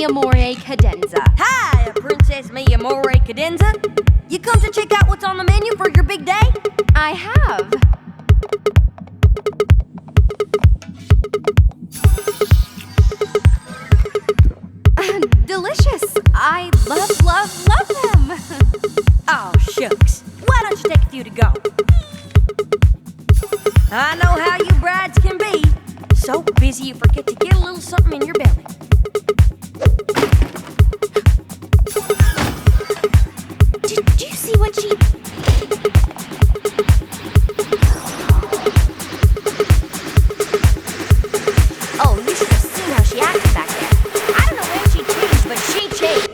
Miyamore Cadenza. Hi, Princess Miyamore Cadenza. You come to check out what's on the menu for your big day? I have. Delicious. I love them. Oh, shucks. Why don't you take a few to go? I know how you brides can be. So busy you forget to get a little something in your belly. Did you see what she... Oh, you should have seen how she acted back there. I don't know when she changed, but she changed.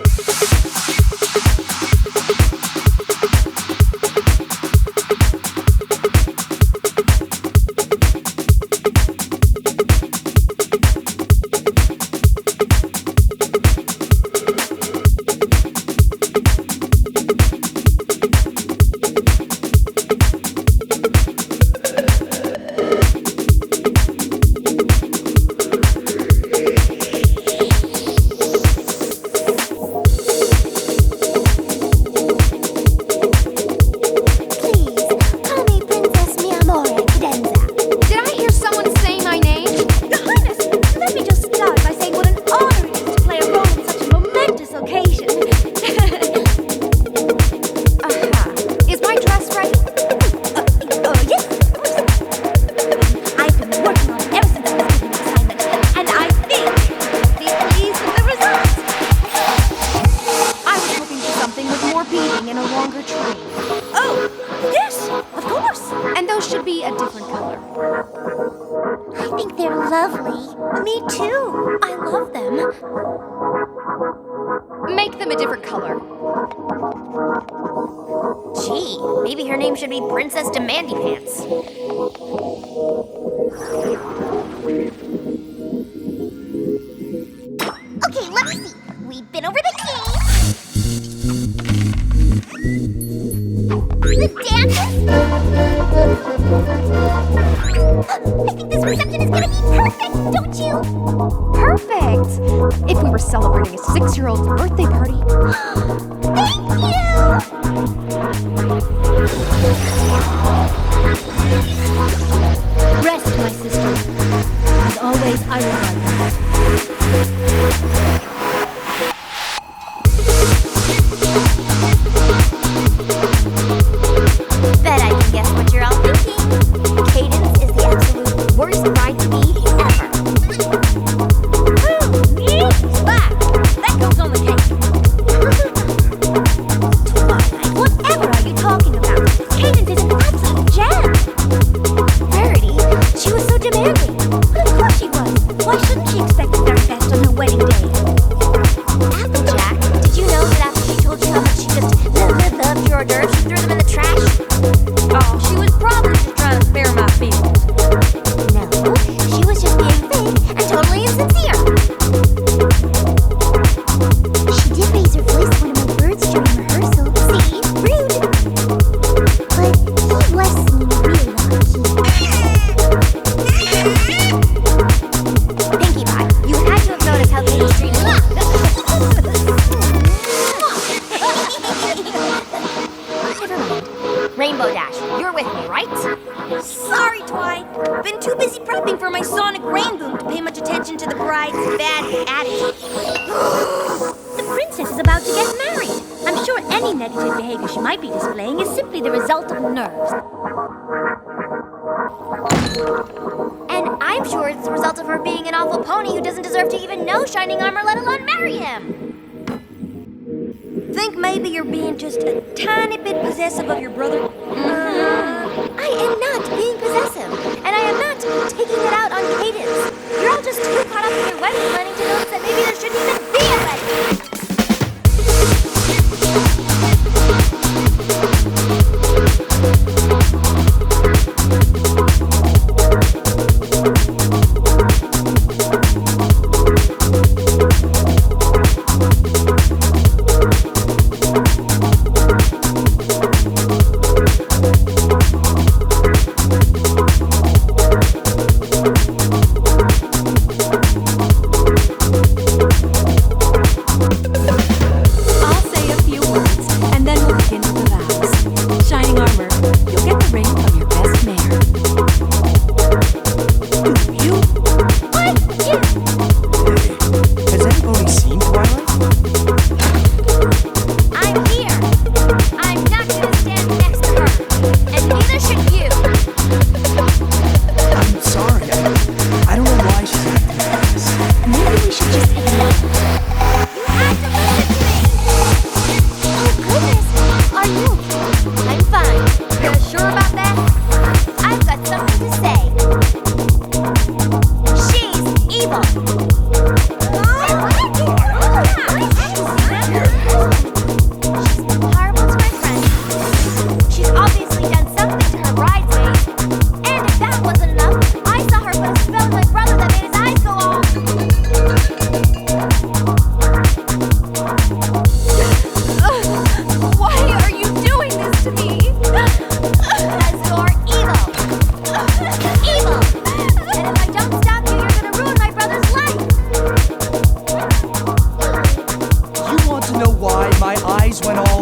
Me too. I love them. Make them a different color. Gee, maybe her name should be Princess Demandy Pants. Okay, let me see. We've been over the game. The dances. I think this reception is gonna be perfect, don't you? Perfect! If we were celebrating a 6-year-old's birthday party. Thank you! Rest, my sister. As always, I will guide you. Bet I can guess what you're all thinking. Cadence is the absolute worst bride to be ever. Splat! That goes on the cake. Twilight, whatever are you talking about? Cadence is an absolute gem. Verity, she was so demanding. But of course she was. Why shouldn't she expect the very best on her wedding day? Applejack, did you know that after she told you how much she just loved your hors d'oeuvres, she threw them in the trash? Oh, she was probably just trying to spare my feelings. No, she was just being fake and totally insincere. She did raise her voice to one of my birds during rehearsal. See? Rude. But he was seen real Pinkie Pie, you had to have noticed how Cadence treated me. Never mind. Rainbow Dash, you're with me, right? Sorry, Twi. Been too busy prepping for my sonic rain boom to pay much attention to the bride's bad attitude. The princess is about to get married. I'm sure any negligent behavior she might be displaying is simply the result of nerves. And I'm sure it's the result of her being an awful pony who doesn't deserve to even know Shining Armor, let alone marry him. Think maybe you're being just a tiny bit possessive of your brother? I am not being possessive, and I am not taking it out on Cadence. You're all just too caught up in your wedding planning to notice that maybe there shouldn't even be a wedding. I'll say a few words, and then we'll begin with the vows. Shining Armor, you'll get the ring from your best mare. You? What? You? Hey, has anybody seen Twilight? I'm here. I'm not gonna stand next to her. And neither should you. I'm sorry. I don't know why she's acting like this. Maybe we should just ignore her. You have to listen to me. Oh, goodness. Are you okay? I'm fine. You're sure about that? I've got something to say. She's evil. She's horrible to my friends. She's obviously done something to her bridesmaids. And if that wasn't enough, I saw her put a spell on my brother that made his eyes go all. Why are you doing this to me? Because you're evil. Evil. And if I don't stop you, you're gonna ruin my brother's life. You want to know why my eyes went all...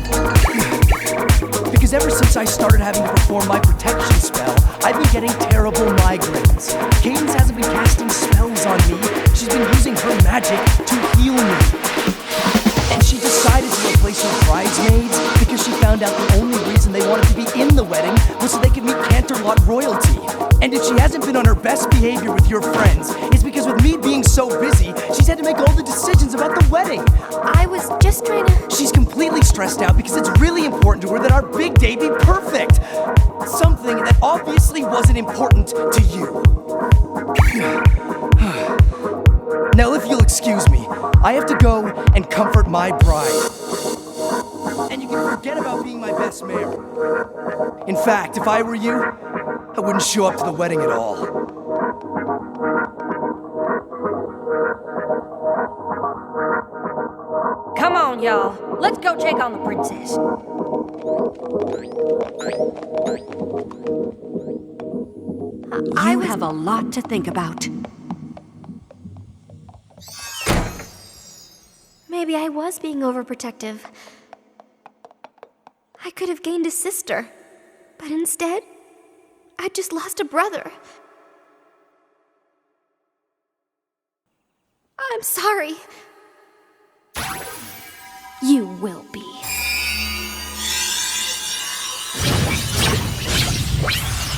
Because ever since I started having to perform my protection spell, I've been getting terrible migraines. Cadence hasn't been casting spells on me. She's been using her magic to heal me. And she decided to replace her bridesmaids because she found out the only reason they wanted to be in the wedding was so they could meet Canterlot royalty. And if she hasn't been on her best behavior with your friends, it's because with me being so busy, she's had to make all the decisions about the wedding. I was just trying to... She's completely stressed out because it's really important to her that our big day be perfect. Something that obviously wasn't important to you. Now, if you'll excuse me, I have to go and comfort my bride. And you can forget about being my best mare. In fact, if I were you, I wouldn't show up to the wedding at all. Come on, y'all. Let's go check on the princess. You have a lot to think about. Maybe I was being overprotective. I could have gained a sister, but instead, I just lost a brother. I'm sorry. You will be.